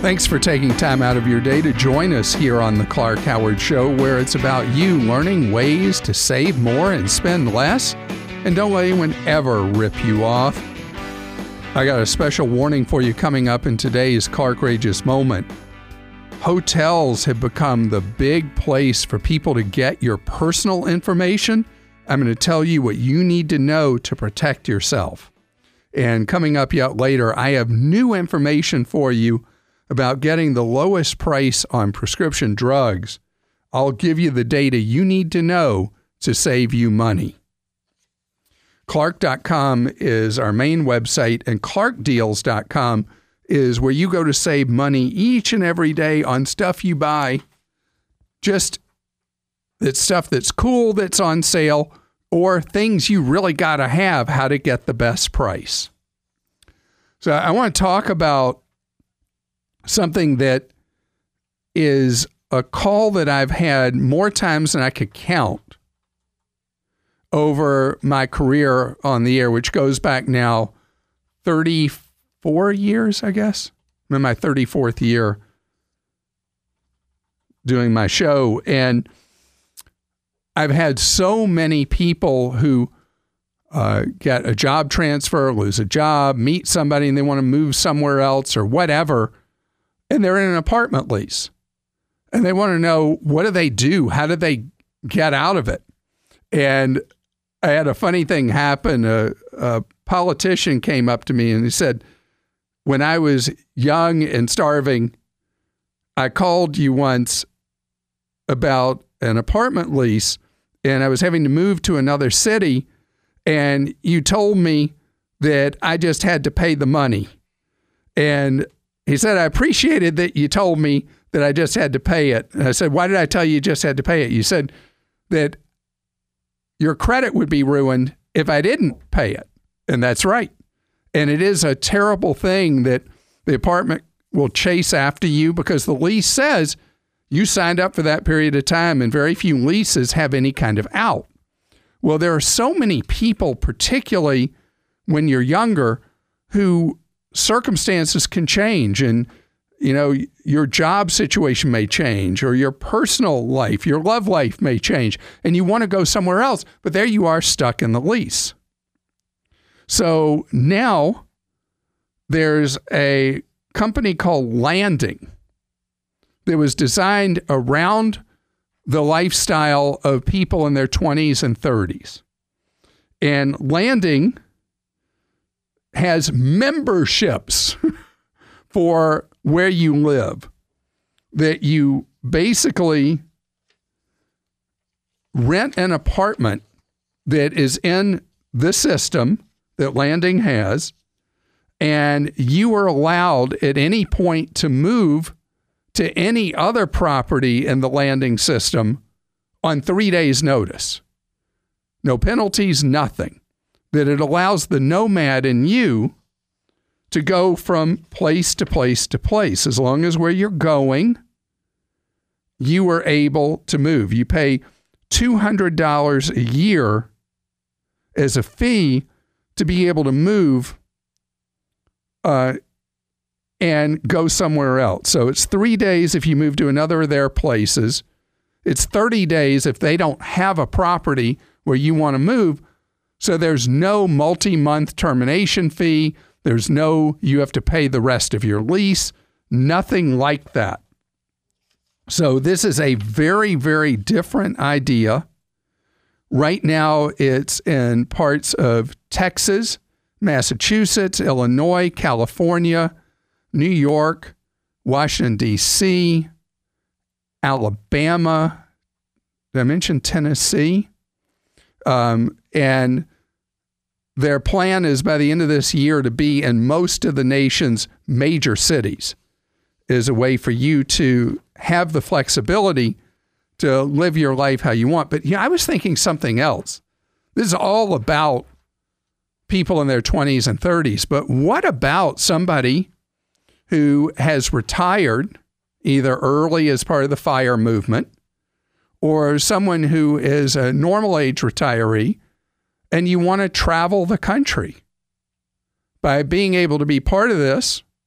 Thanks for taking time out of your day to join us here on the Clark Howard Show, where it's about you learning ways to save more and spend less, and don't let anyone ever rip you off. I got a special warning for you coming up in today's Clarkrageous Moment. Hotels have become the big place for people to get your personal information. I'm going to tell you what you need to know to protect yourself. And coming up yet later, I have new information for you about getting the lowest price on prescription drugs. I'll give you the data you need to know to save you money. Clark.com is our main website, and ClarkDeals.com is where you go to save money each and every day on stuff you buy. Just it's stuff that's cool, that's on sale, or things you really got to have, how to get the best price. So I want to talk about something that is a call that I've had more times than I could count over my career on the air, which goes back now 34 years, I guess. I'm in my 34th year doing my show. And I've had so many people who get a job transfer, lose a job, meet somebody, and they want to move somewhere else or whatever. And they're in an apartment lease. And they want to know, what do they do? How do they get out of it? And I had a funny thing happen. A politician came up to me and he said, when I was young and starving, I called you once about an apartment lease, and I was having to move to another city, and you told me that I just had to pay the money. And he said, I appreciated that you told me that I just had to pay it. And I said, why did I tell you just had to pay it? You said that your credit would be ruined if I didn't pay it. And that's right. And it is a terrible thing that the apartment will chase after you because the lease says you signed up for that period of time, and very few leases have any kind of out. Well, there are so many people, particularly when you're younger, who circumstances can change, and your job situation may change, or your personal life, your love life may change, and you want to go somewhere else, but there you are stuck in the lease. So now there's a company called Landing that was designed around the lifestyle of people in their 20s and 30s. And Landing has memberships for where you live, that you basically rent an apartment that is in the system that Landing has, and you are allowed at any point to move to any other property in the Landing system on 3 days' notice. No penalties, nothing. That it allows the nomad in you to go from place to place to place. As long as where you're going, you are able to move. You pay $200 a year as a fee to be able to move and go somewhere else. So it's 3 days if you move to another of their places. It's 30 days if they don't have a property where you want to move. So there's no multi-month termination fee. There's no, you have to pay the rest of your lease. Nothing like that. So this is a very, very different idea. Right now, it's in parts of Texas, Massachusetts, Illinois, California, New York, Washington, D.C., Alabama. Did I mention Tennessee? And their plan is by the end of this year to be in most of the nation's major cities, is a way for you to have the flexibility to live your life how you want. But I was thinking something else. This is all about people in their 20s and 30s. But what about somebody who has retired either early as part of the FIRE movement, or someone who is a normal age retiree, and you want to travel the country? By being able to be part of this,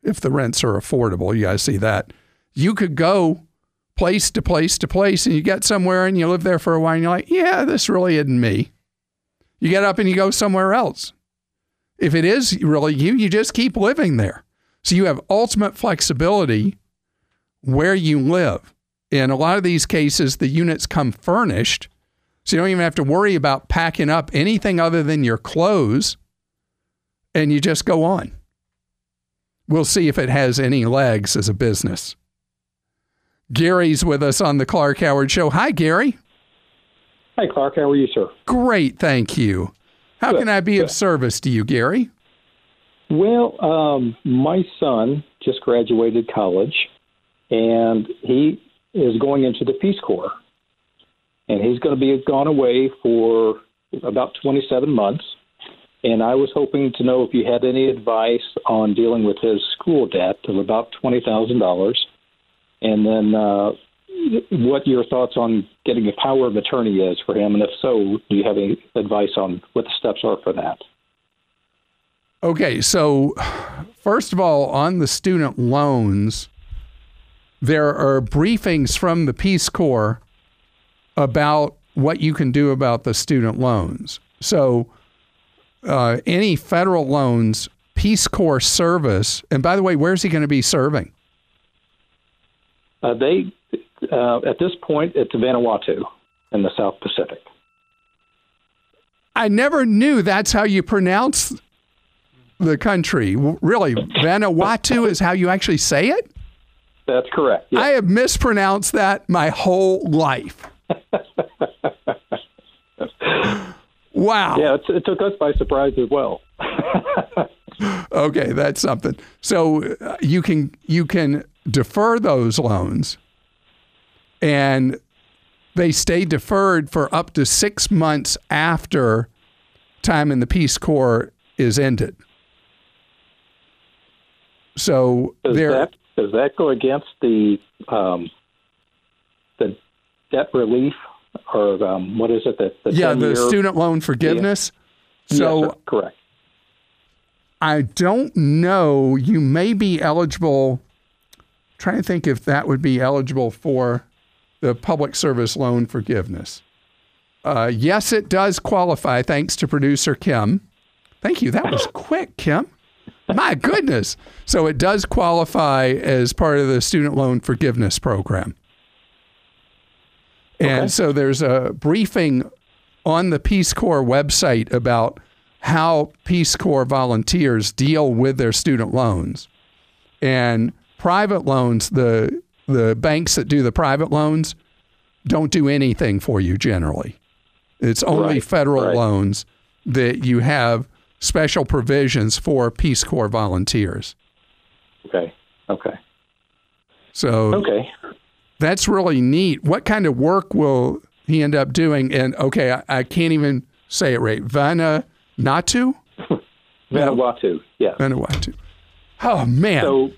if the rents are affordable. You guys see that. You could go place to place to place, and you get somewhere and you live there for a while and you're like, yeah, this really isn't me. You get up and you go somewhere else. If it is really you just keep living there. So you have ultimate flexibility where you live. In a lot of these cases, the units come furnished, so you don't even have to worry about packing up anything other than your clothes, and you just go on. We'll see if it has any legs as a business. Gary's with us on the Clark Howard Show. Hi, Gary. Hi, Clark. How are you, sir? Great, thank you. How can I be of service to you, Gary? Well, my son just graduated college, and he is going into the Peace Corps. And he's going to be gone away for about 27 months. And I was hoping to know if you had any advice on dealing with his school debt of about $20,000. And then what your thoughts on getting a power of attorney is for him. And if so, do you have any advice on what the steps are for that? Okay, so first of all, on the student loans, there are briefings from the Peace Corps about what you can do about the student loans. So any federal loans, Peace Corps service, and by the way, where's he going to be serving? At this point, it's Vanuatu in the South Pacific. I never knew that's how you pronounce the country. Really, Vanuatu is how you actually say it? That's correct. Yes. I have mispronounced that my whole life. Wow. Yeah, it took us by surprise as well. Okay, that's something. So you can defer those loans, and they stay deferred for up to 6 months after time in the Peace Corps is ended. So does that go against the debt relief, or what is it? The student loan forgiveness. Yeah. So yes, correct. I don't know. You may be eligible. Trying to think if that would be eligible for the public service loan forgiveness. Yes, it does qualify, thanks to producer Kim. Thank you. That was quick, Kim. My goodness. So it does qualify as part of the student loan forgiveness program. And so there's a briefing on the Peace Corps website about how Peace Corps volunteers deal with their student loans. And private loans, the banks that do the private loans don't do anything for you generally. It's only federal loans that you have special provisions for Peace Corps volunteers. Okay. So that's really neat. What kind of work will he end up doing? And I can't even say it right. Vanuatu? Vanuatu, yeah. Vanuatu. Oh, man. So,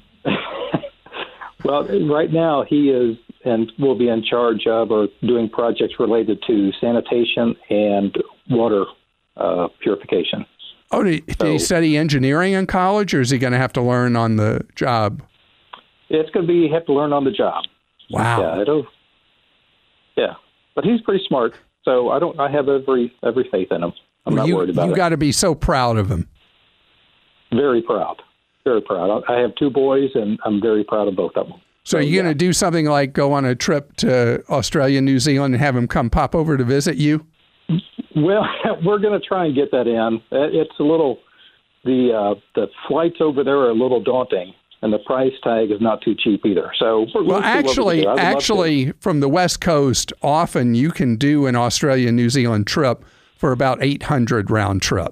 well, right now he is and will be in charge of or doing projects related to sanitation and water purification. Oh, did he study engineering in college, or is he going to have to learn on the job? It's going to be have to learn on the job. Wow. Yeah, but he's pretty smart, so I have every faith in him. I'm not worried about it. You got to be so proud of him. Very proud. Very proud. I have 2 boys, and I'm very proud of both of them. So are you going to do something like go on a trip to Australia, New Zealand, and have him come pop over to visit you? Well, we're going to try and get that in. It's a little the flights over there are a little daunting, and the price tag is not too cheap either. So actually, from the West Coast, often you can do an Australia, New Zealand trip for about $800 round trip.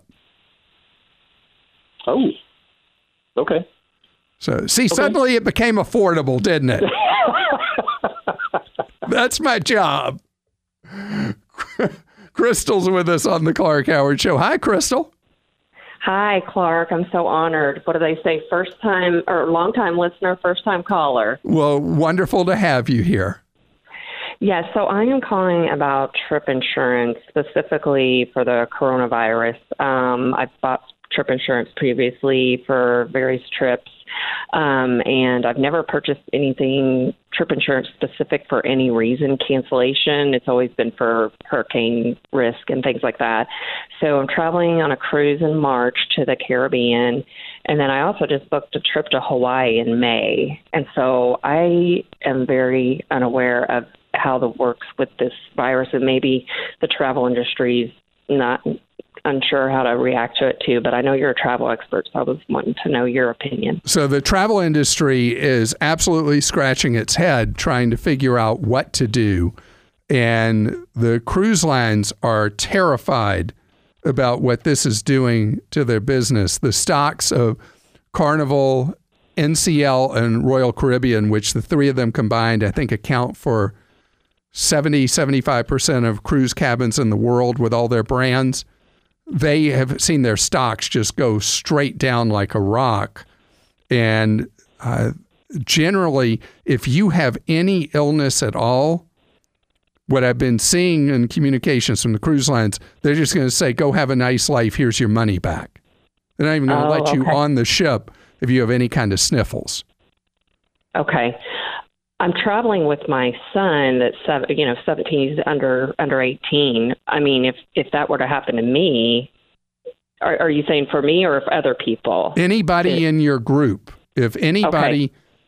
Oh, okay. So, suddenly it became affordable, didn't it? That's my job. Crystal's with us on the Clark Howard Show. Hi, Crystal. Hi, Clark. I'm so honored. What do they say? First time or long time listener, first time caller. Well, wonderful to have you here. Yes, so I am calling about trip insurance, specifically for the coronavirus. I bought trip insurance previously for various trips. And I've never purchased anything trip insurance specific for any reason, cancellation. It's always been for hurricane risk and things like that. So I'm traveling on a cruise in March to the Caribbean. And then I also just booked a trip to Hawaii in May. And so I am very unaware of how that works with this virus, and maybe the travel industry is not unsure how to react to it too, but I know you're a travel expert, so I was wanting to know your opinion. So the travel industry is absolutely scratching its head trying to figure out what to do. And the cruise lines are terrified about what this is doing to their business. The stocks of Carnival, NCL, and Royal Caribbean, which the three of them combined, I think account for 75% of cruise cabins in the world with all their brands, they have seen their stocks just go straight down like a rock. And generally, if you have any illness at all, what I've been seeing in communications from the cruise lines, they're just going to say, go have a nice life. Here's your money back. They're not even going to let you on the ship if you have any kind of sniffles. Okay. I'm traveling with my son that's 17, he's under 18. I mean, if that were to happen to me, are you saying for me or for other people? Anybody in your group. If anybody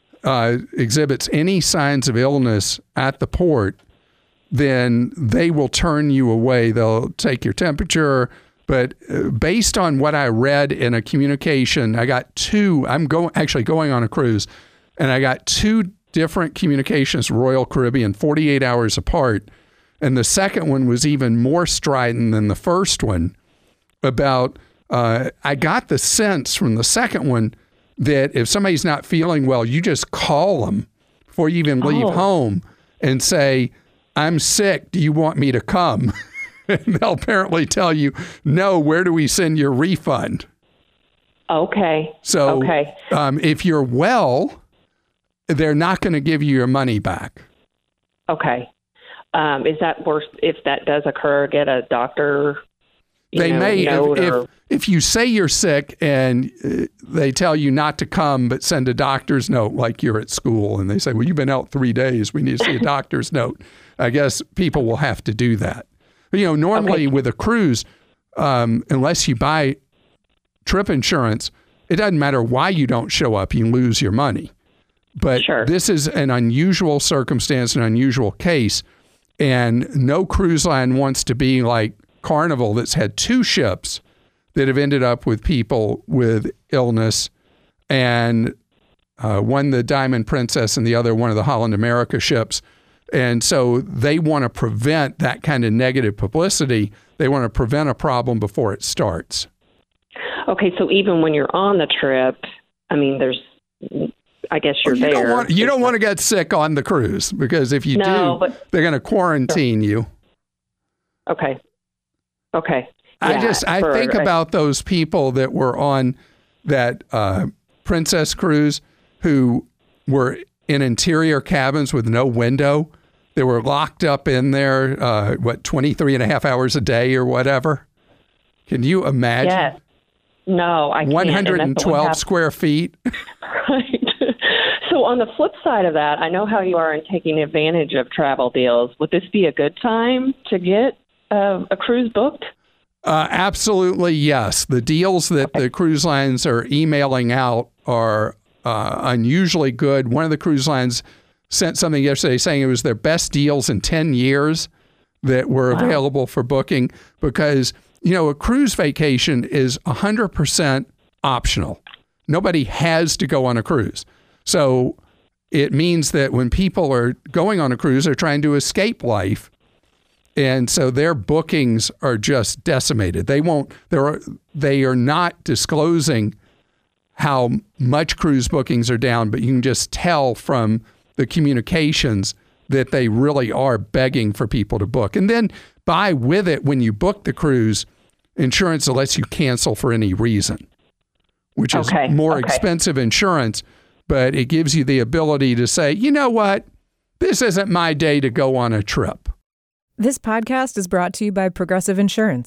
exhibits any signs of illness at the port, then they will turn you away. They'll take your temperature. But based on what I read in a communication, I got two. I'm going on a cruise, and I got two different communications, Royal Caribbean, 48 hours apart. And the second one was even more strident than the first one about, I got the sense from the second one that if somebody's not feeling well, you just call them before you even leave home and say, I'm sick. Do you want me to come? And they'll apparently tell you, no, where do we send your refund? Okay. So if you're well, they're not going to give you your money back. Okay. Is that worse if that does occur? Get a doctor. They may, if you say you're sick and they tell you not to come, but send a doctor's note like you're at school, and they say, well, you've been out 3 days. We need to see a doctor's note. I guess people will have to do that. But, normally with a cruise, unless you buy trip insurance, it doesn't matter why you don't show up. You lose your money. But This is an unusual circumstance, an unusual case, and no cruise line wants to be like Carnival that's had two ships that have ended up with people with illness, and one the Diamond Princess and the other one of the Holland America ships. And so they want to prevent that kind of negative publicity. They want to prevent a problem before it starts. Okay, so even when you're on the trip, I mean, I guess you're there. You don't want to get sick on the cruise, because if you do, they're going to quarantine you. Okay. I think about those people that were on that Princess cruise who were in interior cabins with no window. They were locked up in there, 23 and a half hours a day or whatever. Can you imagine? Yes. No, I can't. 112 square feet. Right. So on the flip side of that, I know how you are in taking advantage of travel deals. Would this be a good time to get a cruise booked? Absolutely, yes. The deals that the cruise lines are emailing out are unusually good. One of the cruise lines sent something yesterday saying it was their best deals in 10 years that were available for booking, because, a cruise vacation is 100% optional. Nobody has to go on a cruise. So it means that when people are going on a cruise, they're trying to escape life. And so their bookings are just decimated. They are not disclosing how much cruise bookings are down, but you can just tell from the communications that they really are begging for people to book. And then buy with it, when you book the cruise, insurance that lets you cancel for any reason, which is more expensive insurance, but it gives you the ability to say, you know what, this isn't my day to go on a trip. This podcast is brought to you by Progressive Insurance.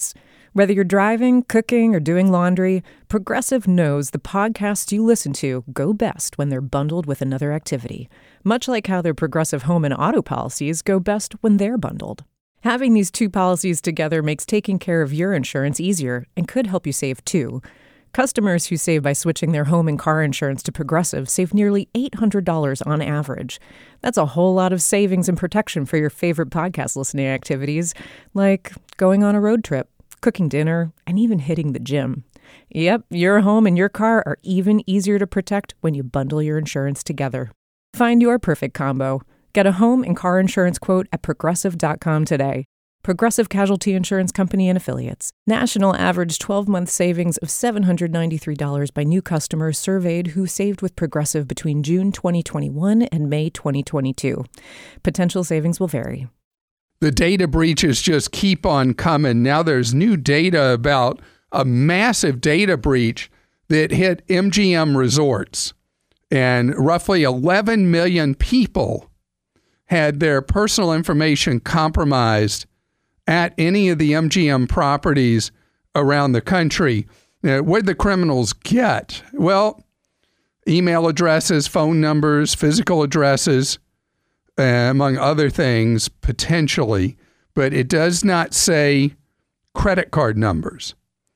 Whether you're driving, cooking, or doing laundry, Progressive knows the podcasts you listen to go best when they're bundled with another activity, much like how their Progressive home and auto policies go best when they're bundled. Having these two policies together makes taking care of your insurance easier and could help you save too. Customers who save by switching their home and car insurance to Progressive save nearly $800 on average. That's a whole lot of savings and protection for your favorite podcast listening activities, like going on a road trip, cooking dinner, and even hitting the gym. Yep, your home and your car are even easier to protect when you bundle your insurance together. Find your perfect combo. Get a home and car insurance quote at Progressive.com today. Progressive Casualty Insurance Company and Affiliates. National average 12-month savings of $793 by new customers surveyed who saved with Progressive between June 2021 and May 2022. Potential savings will vary. The data breaches just keep on coming. Now there's new data about a massive data breach that hit MGM Resorts. And roughly 11 million people had their personal information compromised at any of the MGM properties around the country. Now, what did the criminals get? Well, email addresses, phone numbers, physical addresses, among other things, potentially. But it does not say credit card numbers.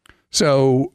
So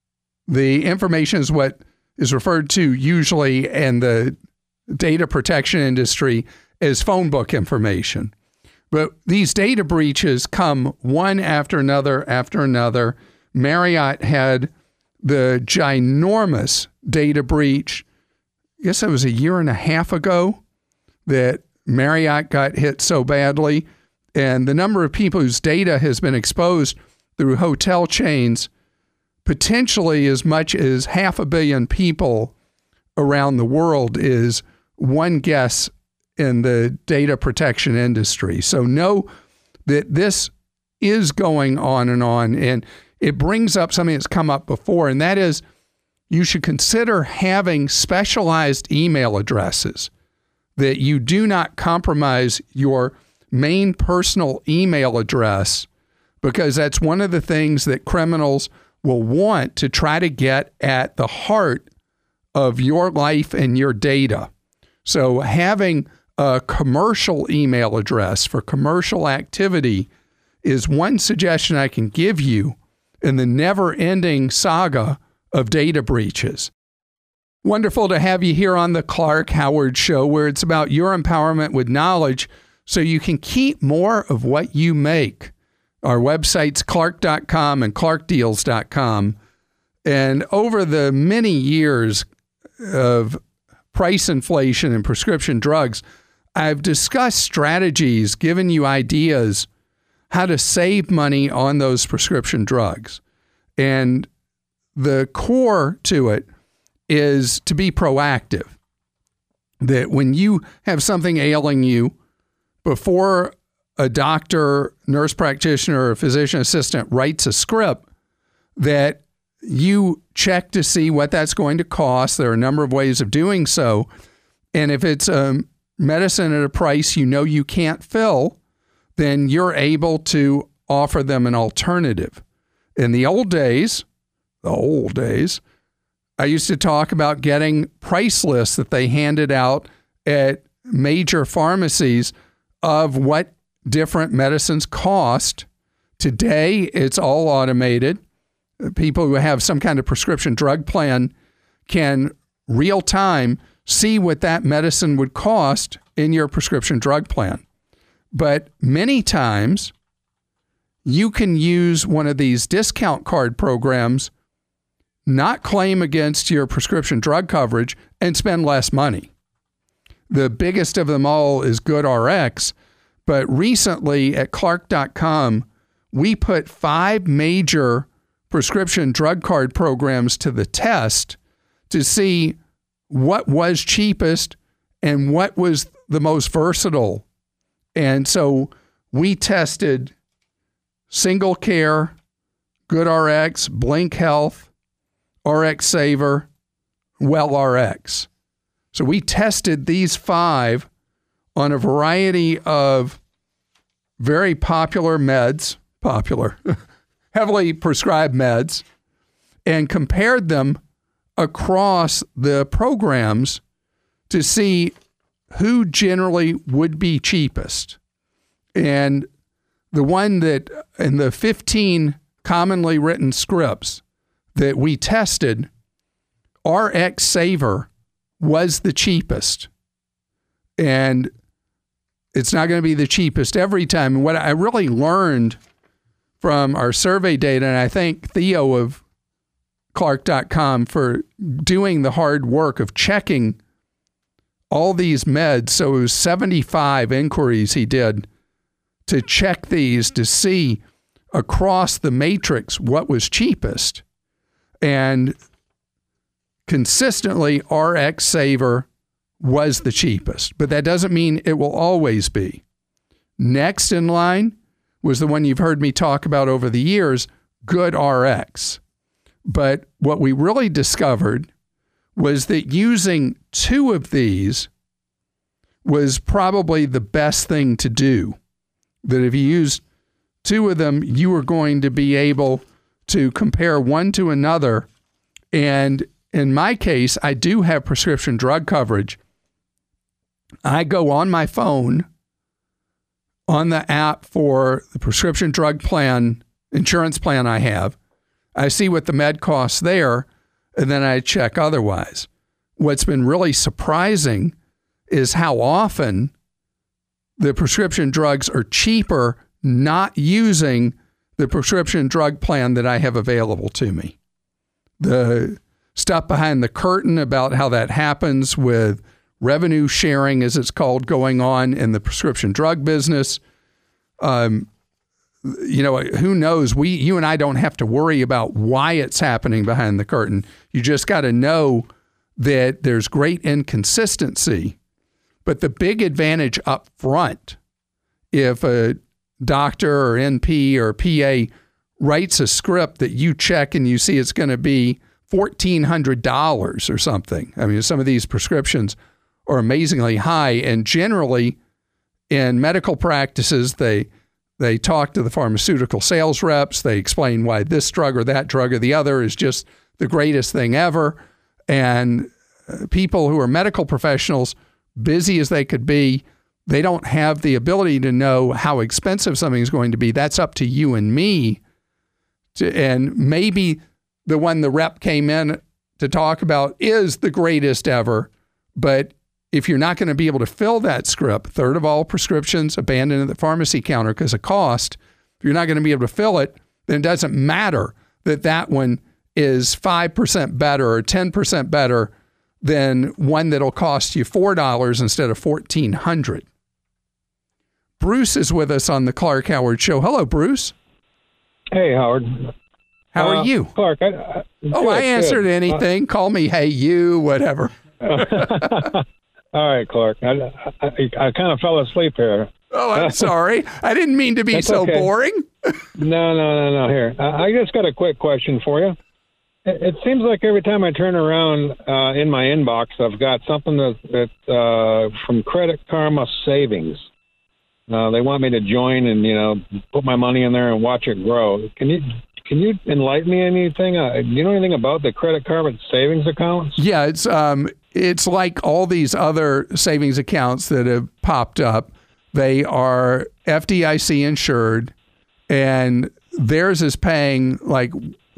the information is what is referred to usually in the data protection industry as phone book information. But these data breaches come one after another. Marriott had the ginormous data breach. I guess it was a year and a half ago that Marriott got hit so badly. And the number of people whose data has been exposed through hotel chains, potentially as much as 500 million people around the world, is one guess in the data protection industry. So know that this is going on, and it brings up something that's come up before, and that is you should consider having specialized email addresses that you do not compromise your main personal email address, because that's one of the things that criminals will want to try to get at the heart of your life and your data. So having a commercial email address for commercial activity is one suggestion I can give you in the never-ending saga of data breaches. Wonderful to have you here on the Clark Howard Show, where it's about your empowerment with knowledge so you can keep more of what you make. Our website's clark.com and clarkdeals.com. And over the many years of price inflation in prescription drugs, I've discussed strategies, given you ideas how to save money on those prescription drugs. And the core to it is to be proactive. That when you have something ailing you, before a doctor, nurse practitioner, or physician assistant writes a script, that you check to see what that's going to cost. There are a number of ways of doing so. And if it's medicine at a price you know you can't fill, then you're able to offer them an alternative. In the old days, I used to talk about getting price lists that they handed out at major pharmacies of what different medicines cost. Today, it's all automated. People who have some kind of prescription drug plan can real time see what that medicine would cost in your prescription drug plan. But many times you can use one of these discount card programs, not claim against your prescription drug coverage, and spend less money. The biggest of them all is GoodRx. But recently at Clark.com, we put 5 major prescription drug card programs to the test to see what was cheapest and what was the most versatile. And so we tested Single Care, GoodRx, Blink Health, RX Saver, WellRx. So we tested these 5 on a variety of very popular meds, heavily prescribed meds and compared them across the programs to see who generally would be cheapest. And the one that in the 15 commonly written scripts that we tested, RX Saver was the cheapest. And it's not going to be the cheapest every time. And what I really learned from our survey data, and I thank Theo of Clark.com for doing the hard work of checking all these meds. So it was 75 inquiries he did to check these to see across the matrix what was cheapest. And consistently, RX Saver was the cheapest, but that doesn't mean it will always be. Next in line was the one you've heard me talk about over the years, GoodRx. But what we really discovered was that using 2 of these was probably the best thing to do. That if you used 2 of them, you were going to be able to compare one to another. And in my case, I do have prescription drug coverage. I go on my phone on the app for the prescription drug plan, insurance plan I have. I see what the med costs there, and then I check otherwise. What's been really surprising is how often the prescription drugs are cheaper not using the prescription drug plan that I have available to me. The stuff behind the curtain about how that happens with revenue sharing, as it's called, going on in the prescription drug business. Who knows? You and I don't have to worry about why it's happening behind the curtain. You just got to know that there's great inconsistency. But the big advantage up front, if a doctor or NP or PA writes a script that you check and you see it's going to be $1,400 or something. I mean, some of these prescriptions are amazingly high, and generally in medical practices, they talk to the pharmaceutical sales reps. They explain why this drug or that drug or the other is just the greatest thing ever. And people who are medical professionals, busy as they could be, they don't have the ability to know how expensive something is going to be. That's up to you and me. And maybe the one the rep came in to talk about is the greatest ever, but if you're not going to be able to fill that script, 1/3 of all prescriptions abandoned at the pharmacy counter because of cost, if you're not going to be able to fill it, then it doesn't matter that one is 5% better or 10% better than one that'll cost you $4 instead of $1,400. Bruce is with us on the Clark Howard Show. Hello, Bruce. Hey, Howard. How are you? Clark, I answered anything. Call me hey, you, whatever. All right, Clark. I kind of fell asleep here. Oh, I'm sorry. I didn't mean to be That's so okay. boring. No. Here, I just got a quick question for you. It seems like every time I turn around in my inbox, I've got something that from Credit Karma Savings. They want me to join and put my money in there and watch it grow. Can you enlighten me anything? Do you know anything about the Credit Karma Savings accounts? Yeah, it's like all these other savings accounts that have popped up. They are FDIC insured, and theirs is paying like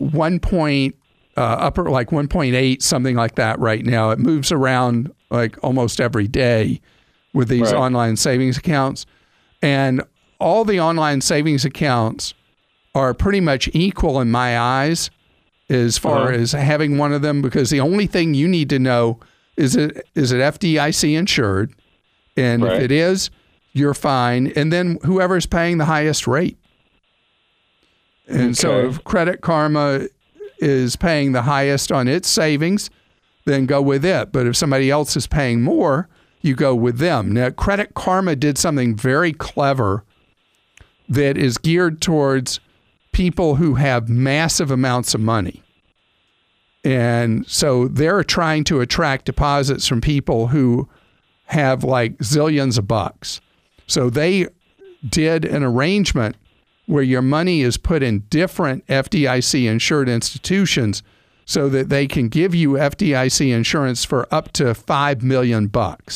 1.8, something like that right now. It moves around like almost every day with these online savings accounts. And all the online savings accounts are pretty much equal in my eyes as far as having one of them, because the only thing you need to know is it FDIC insured? And if it is, you're fine. And then whoever's paying the highest rate. And so if Credit Karma is paying the highest on its savings, then go with it. But if somebody else is paying more, you go with them. Now, Credit Karma did something very clever that is geared towards people who have massive amounts of money. And so they're trying to attract deposits from people who have like zillions of bucks. So they did an arrangement where your money is put in different FDIC insured institutions so that they can give you FDIC insurance for up to $5 million.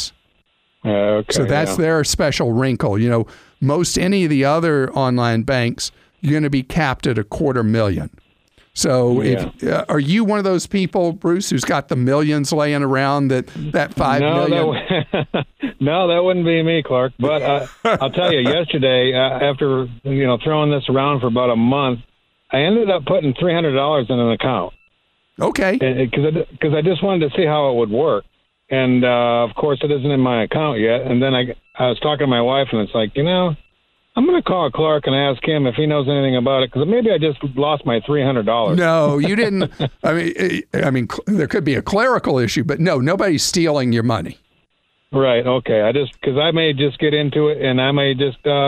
Okay, so that's their special wrinkle. You know, most any of the other online banks, you're going to be capped at $250,000. So are you one of those people, Bruce, who's got the millions laying around that $5 million? No, that wouldn't be me, Clark. But I'll tell you, yesterday, after throwing this around for about a month, I ended up putting $300 in an account. Okay. Because I just wanted to see how it would work. And, of course, it isn't in my account yet. And then I was talking to my wife, and it's like, I'm going to call Clark and ask him if he knows anything about it, because maybe I just lost my $300. No, you didn't. I mean, there could be a clerical issue, but no, nobody's stealing your money. Right. Okay. Because I may just get into it, and I may just, get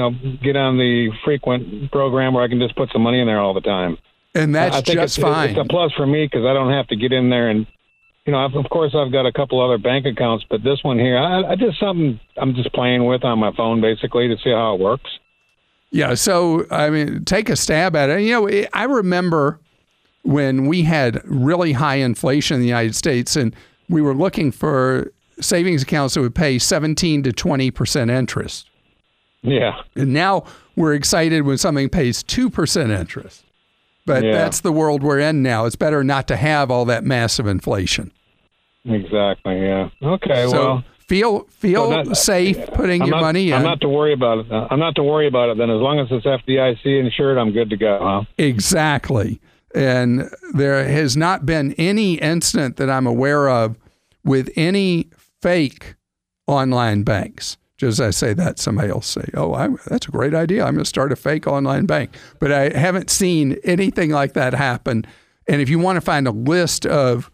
on the frequent program where I can just put some money in there all the time. And that's just fine. It's a plus for me because I don't have to get in there and, of course, I've got a couple other bank accounts, but this one here, I just something I'm just playing with on my phone, basically, to see how it works. Yeah, so, take a stab at it. I remember when we had really high inflation in the United States, and we were looking for savings accounts that would pay 17 to 20% interest. Yeah. And now we're excited when something pays 2% interest. But that's the world we're in now. It's better not to have all that massive inflation. Exactly. Yeah. Okay. So feel safe putting your money in. I'm not to worry about it. I'm not to worry about it. Then, as long as it's FDIC insured, I'm good to go. Huh? Exactly. And there has not been any incident that I'm aware of with any fake online banks. Just as I say that, somebody else say, that's a great idea. I'm going to start a fake online bank. But I haven't seen anything like that happen. And if you want to find a list of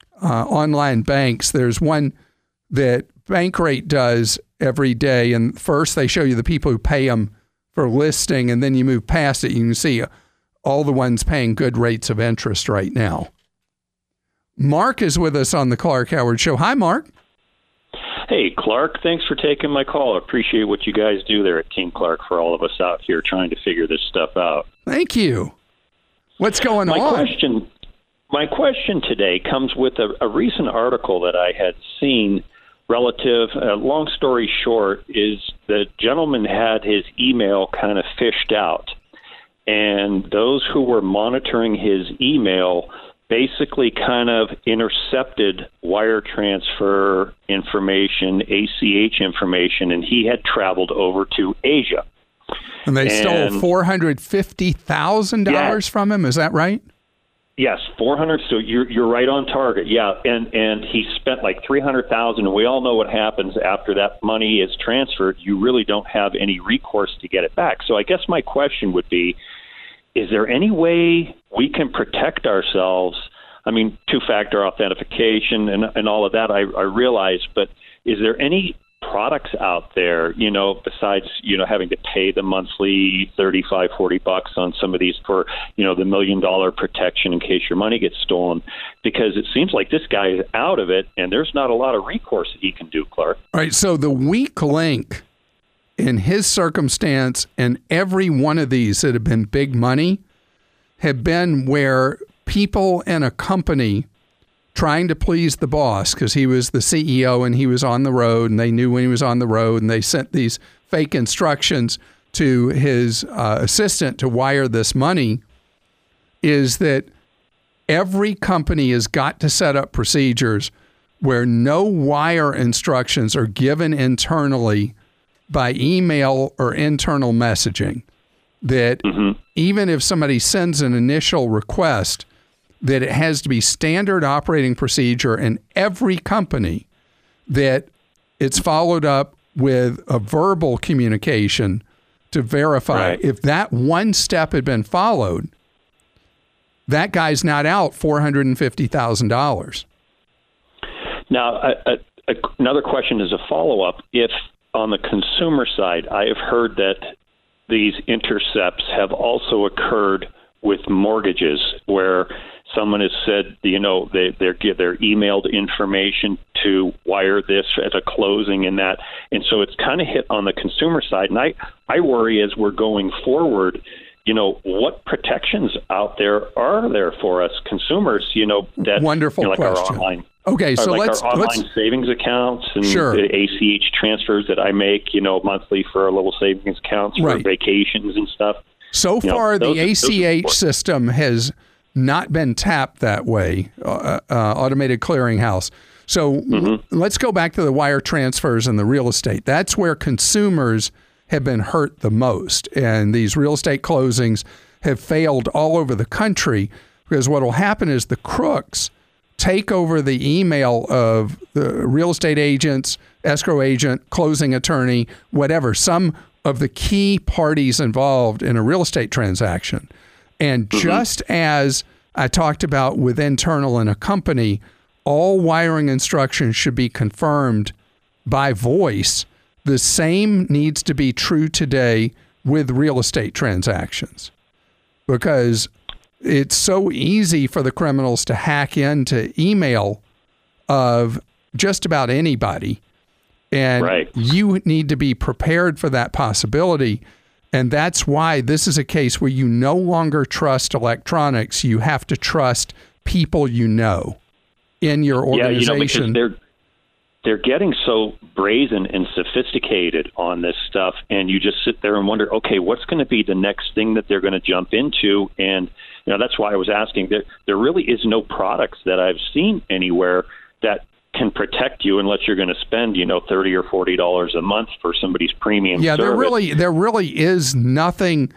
online banks, there's one that Bankrate does every day. And first they show you the people who pay them for listing, and then you move past it. You can see all the ones paying good rates of interest right now. Mark is with us on the Clark Howard Show. Hi, Mark. Hey, Clark, thanks for taking my call. I appreciate what you guys do there at Team Clark for all of us out here trying to figure this stuff out. Thank you. What's going on? My question today comes with a recent article that I had seen relative, long story short, is the gentleman had his email kind of fished out. And those who were monitoring his email basically kind of intercepted wire transfer information, ACH information, and he had traveled over to Asia. And they stole $450,000 from him, is that right? Yes, 400. So you're right on target. Yeah, and he spent like $300,000, and we all know what happens after that money is transferred. You really don't have any recourse to get it back. So I guess my question would be, is there any way we can protect ourselves? I mean, two-factor authentication and all of that, I realize, but is there any products out there, besides, having to pay the monthly $35, $40 on some of these for, the $1 million protection in case your money gets stolen? Because it seems like this guy is out of it, and there's not a lot of recourse that he can do, Clark. All right, so the weak link in his circumstance and every one of these that have been big money have been where people in a company trying to please the boss, because he was the CEO and he was on the road and they knew when he was on the road, and they sent these fake instructions to his assistant to wire this money, is that every company has got to set up procedures where no wire instructions are given internally by email or internal messaging, that even if somebody sends an initial request, that it has to be standard operating procedure in every company, that it's followed up with a verbal communication to verify. Right. If that one step had been followed, that guy's not out $450,000. Now, another question is a follow-up. If on the consumer side, I have heard that these intercepts have also occurred with mortgages, where, someone has said, they're emailed information to wire this at a closing and that. And so it's kind of hit on the consumer side. And I worry as we're going forward, what protections out there are there for us consumers, that wonderful like question. Our online, okay, so like let's our online savings accounts and sure. the ACH transfers that I make, monthly for our little savings accounts for right. vacations and stuff. So far, the ACH system has not been tapped that way, automated clearinghouse. So let's go back to the wire transfers and the real estate. That's where consumers have been hurt the most. And these real estate closings have failed all over the country because what will happen is the crooks take over the email of the real estate agents, escrow agent, closing attorney, whatever, some of the key parties involved in a real estate transaction. And just as I talked about with internal in a company, all wiring instructions should be confirmed by voice. The same needs to be true today with real estate transactions because it's so easy for the criminals to hack into email of just about anybody. And right. You need to be prepared for that possibility. And that's why this is a case where you no longer trust electronics. You have to trust people in your organization. Because they're getting so brazen and sophisticated on this stuff, and you just sit there and wonder, okay, what's going to be the next thing that they're going to jump into? And that's why I was asking. There really is no products that I've seen anywhere that can protect you unless you're going to spend, $30 or $40 a month for somebody's premium service. There really is nothing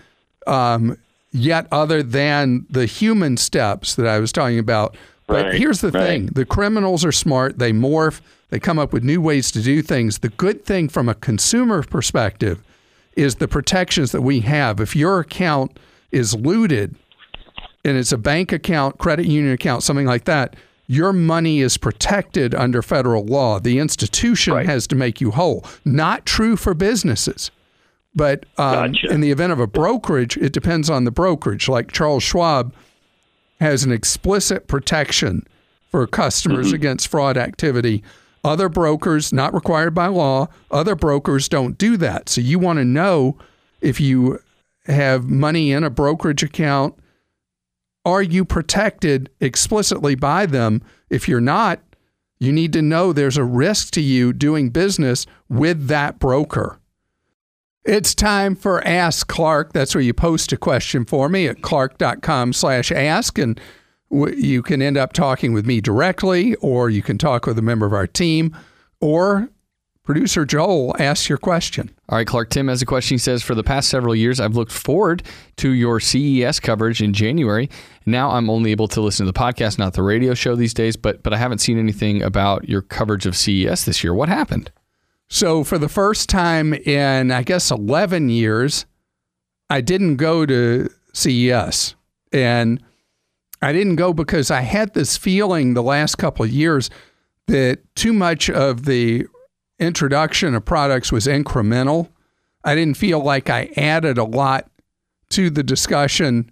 yet other than the human steps that I was talking about. But here's the thing. The criminals are smart. They morph. They come up with new ways to do things. The good thing from a consumer perspective is the protections that we have. If your account is looted and it's a bank account, credit union account, something like that, your money is protected under federal law. The institution has to make you whole. Not true for businesses. But in the event of a brokerage, it depends on the brokerage. Like Charles Schwab has an explicit protection for customers against fraud activity. Other brokers, not required by law, other brokers don't do that. So you want to know if you have money in a brokerage account, are you protected explicitly by them? If you're not, you need to know there's a risk to you doing business with that broker. It's time for Ask Clark. That's where you post a question for me at clark.com/ask. And you can end up talking with me directly, or you can talk with a member of our team, or producer Joel asks your question. All right, Clark, Tim has a question. He says, for the past several years, I've looked forward to your CES coverage in January. Now I'm only able to listen to the podcast, not the radio show these days, but I haven't seen anything about your coverage of CES this year. What happened? So for the first time in, I guess, 11 years, I didn't go to CES. And I didn't go because I had this feeling the last couple of years that too much of the introduction of products was incremental. I didn't feel like I added a lot to the discussion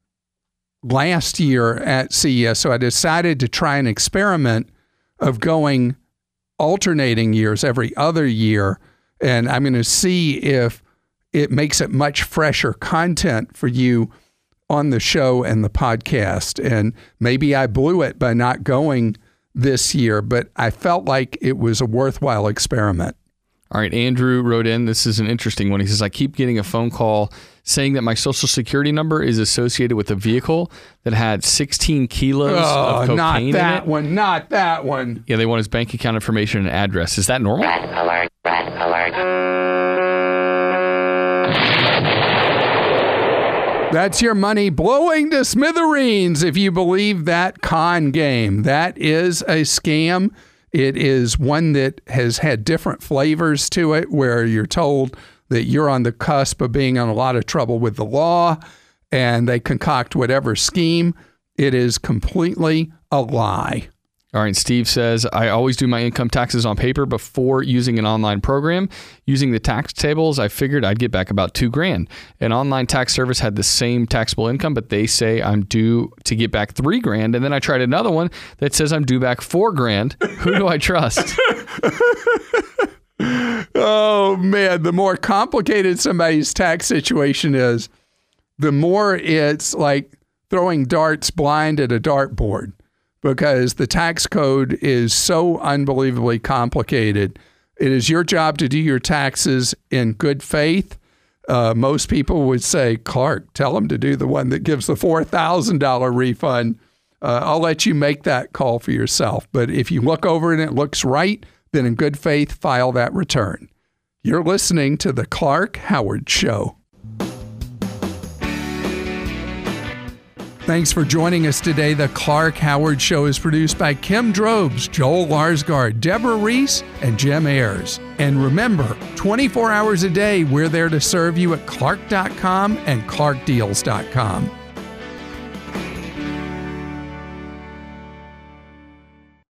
last year at CES. So I decided to try an experiment of going alternating years every other year. And I'm going to see if it makes it much fresher content for you on the show and the podcast. And maybe I blew it by not going this year, but I felt like it was a worthwhile experiment. All right, Andrew wrote in, this is an interesting one. He says, I keep getting a phone call saying that my social security number is associated with a vehicle that had 16 kilos of cocaine not that in it. one, not that one. Yeah, they want his bank account information and address. Is that normal? Red alert, red alert. That's your money blowing to smithereens if you believe that con game. That is a scam. It is one that has had different flavors to it where you're told that you're on the cusp of being in a lot of trouble with the law and they concoct whatever scheme. It is completely a lie. All right, Steve says, I always do my income taxes on paper before using an online program. Using the tax tables, I figured I'd get back about $2,000. An online tax service had the same taxable income, but they say I'm due to get back $3,000. And then I tried another one that says I'm due back $4,000. Who do I trust? Oh, man, the more complicated somebody's tax situation is, the more it's like throwing darts blind at a dartboard, because the tax code is so unbelievably complicated. It is your job to do your taxes in good faith. Most people would say, Clark, tell them to do the one that gives the $4,000 refund. I'll let you make that call for yourself. But if you look over and it looks right, then in good faith, file that return. You're listening to The Clark Howard Show. Thanks for joining us today. The Clark Howard Show is produced by Kim Drobes, Joel Larsgaard, Deborah Reese, and Jim Ayers. And remember, 24 hours a day, we're there to serve you at Clark.com and ClarkDeals.com.